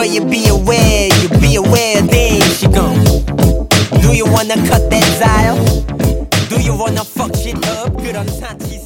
you be aware, then she gone. Do you wanna cut that dial? Do you wanna fuck shit up? 그런 사치